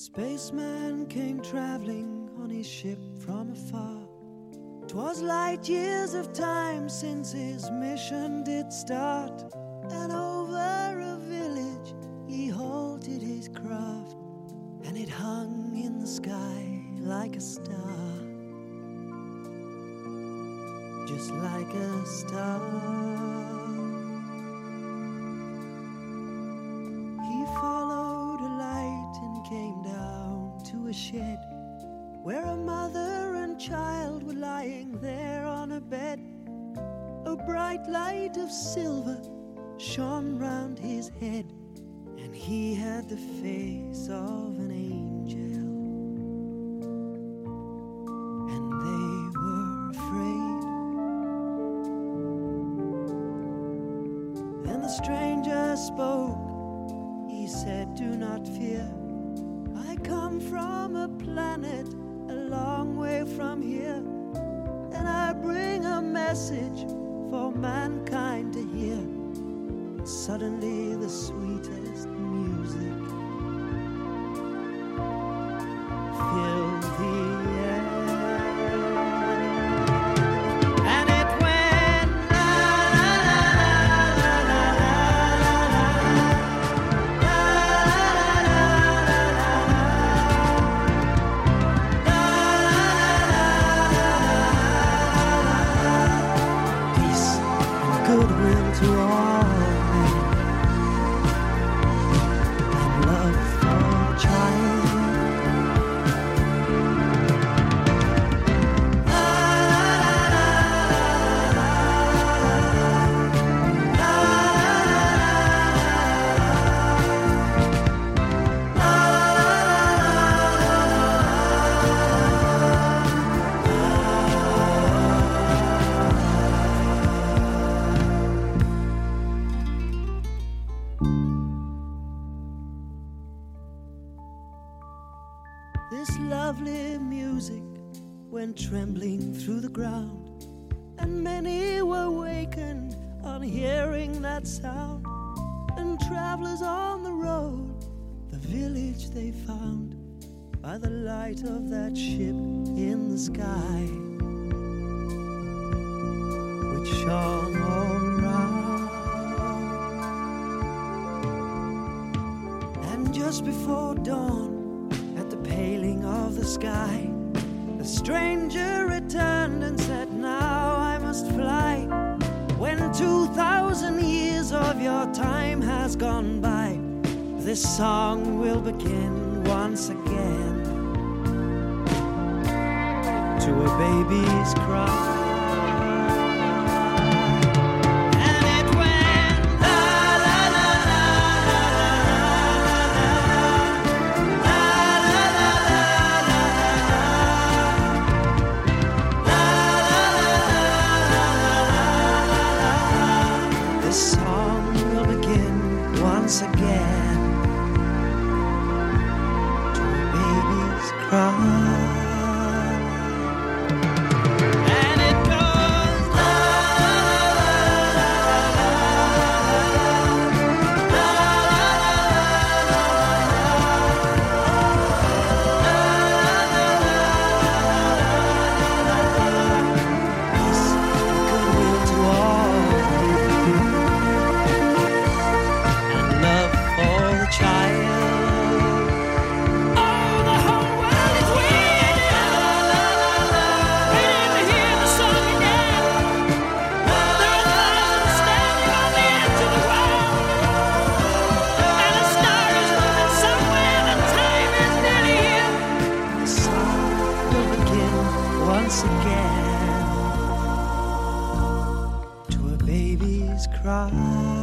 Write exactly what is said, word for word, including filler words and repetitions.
Spaceman came traveling on his ship from afar. 'Twas light years of time since his mission did start, and over a village he halted his craft, and it hung in the sky like a star, just like a star. He followed a light and came down to a shed where a mother and child were lying there on a bed. A bright light of silver shone round his head, and he had the face of an angel, and they were afraid. Then the stranger spoke. He said, "Do not fear. I come from a planet a long way from here, and I bring a message for mankind to hear." Suddenly the sweetest music filled the air, and it went la la la la la la la la. Peace and goodwill to all. This lovely music went trembling through the ground, and many were wakened on hearing that sound. And travelers on the road, the village they found by the light of that ship in the sky, which shone all around. And just before dawn, paling of the sky, the stranger returned and said, "Now I must fly. When two thousand years of your time has gone by, this song will begin once again to a baby's cry." Once again to a baby's cry. And it goes la la la la. Peace and goodwill to all. Once again to a baby's cry.